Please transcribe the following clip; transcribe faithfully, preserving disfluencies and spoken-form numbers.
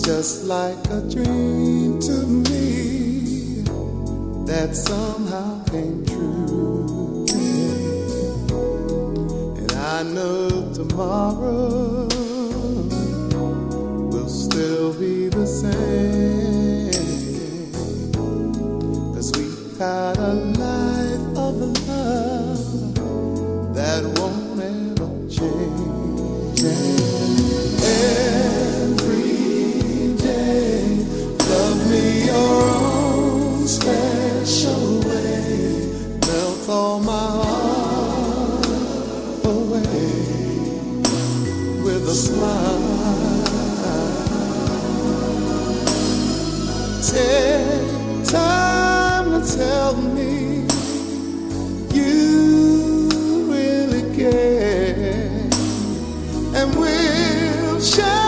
just like a dream to me that somehow came true. And I know tomorrow will still be the same, 'cause we got a life of love that won't ever change. Every day, love me your own special way, melt all my heart away with a smile. Take time to tell me you really care, and we'll share